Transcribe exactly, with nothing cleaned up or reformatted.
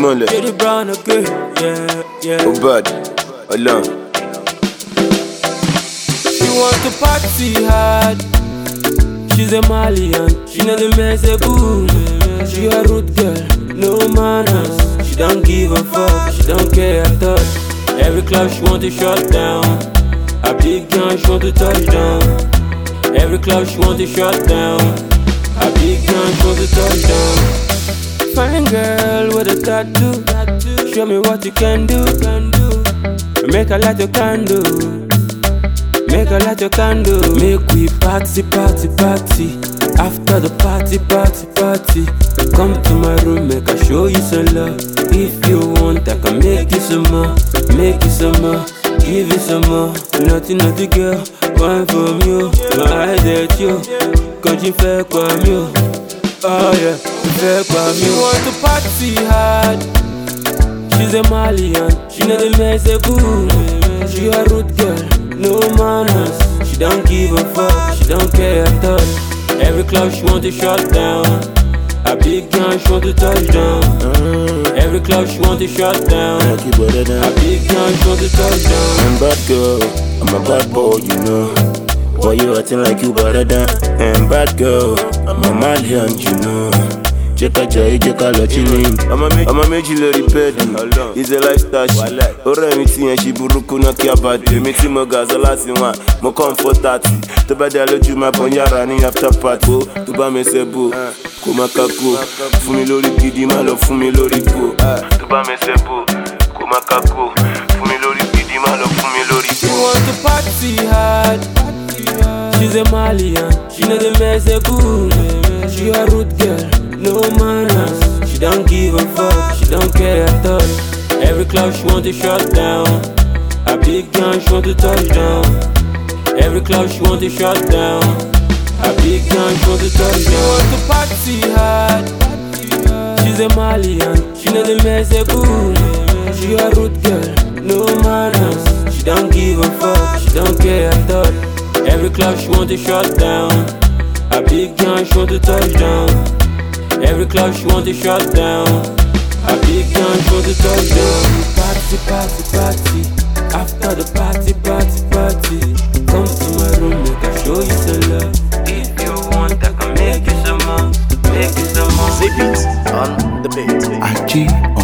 mole. Jerry Brown, okay, yeah, yeah. Oh bad, alone. She want to party hard. She's a Malian. She know the mess a boo. She a rude girl, no manners. She don't give a fuck, she don't care at all. Every club she want to shut down. A big gun she want to touch down. Every club she want to shut down. A big gun she want to touch down. Fine girl with a tattoo. Show me what you can do. Make her light your candle. Make her light your candle. Make we party, party, party. After the party, party, party. Come to my room, make I show you some love. If you want, I can make you some more. Make you some more, give you some more. Nothing, nothing girl, one from you. My eyes at you, cause you fair from you. Oh yeah, fair from you. She want to party hard. She's a Malian, she know the mess a boo. She a rude girl, no manners. She don't give a fuck, she don't care at all. Every club she want to shut down. A big gun she want to touch down. Every club she want to shut down. A big gun she want to touch down. I'm bad girl, I'm a bad boy, you know. Why you acting like you better than? I'm bad girl, I'm a Malian, you know. Jeka jai, jeka lo chilling. I'm a méjì lórí bẹ́ẹ̀dì. It's a lifestyle shit. Ọ̀rẹ́ mi ti yẹn ṣe burúkú náà kí a bá dé. Èmi tí mo gà sọ láti wá, mo kàn fọ́ thirty. Tó bá dé lójú máa bọ̀ yàrá ní after party. Tó bá mi ṣe bò, kò má kakó. Fún mi lórí gidi, má lọ fún mi lórí bò. Tó bá mi ṣe bò, kò má kakó. Fún mi lórí gidi, má lọ fún mi lórí bò. She want to party hard. She's a Malian, she know the mess a boo. She a rude girl, no manners. She don't give a fuck, she don't care at all. Every club she want to shut down. A big gun she want to touch down. Every club she want to shut down. A big gun she want to touch down. She want to party hard. She's a Malian, she know the mess a boo. She a rude girl, no manners. She don't give a fuck, she don't care at all. Every club she want to shut down. A big gun she want to touch down. Every club she want to shut down. A big gun she want to touch down. Party, party, party. After the party, party, party. Come to my room, make I show you some love. If you want, I can make you some more. Make you some more. Zip it on the beat. I G on